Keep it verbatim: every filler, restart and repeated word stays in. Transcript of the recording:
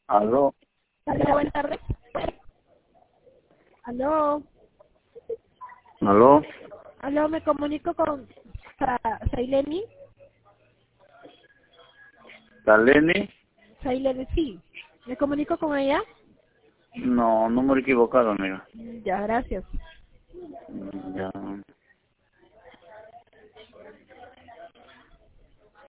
Aló, Hola, buenas tardes. Aló, aló, aló, me comunico con Sa- Saileni. Taleni. Saileni, sí. ¿Me comunico con ella? No, número equivocado, amiga. Ya, gracias. Ya.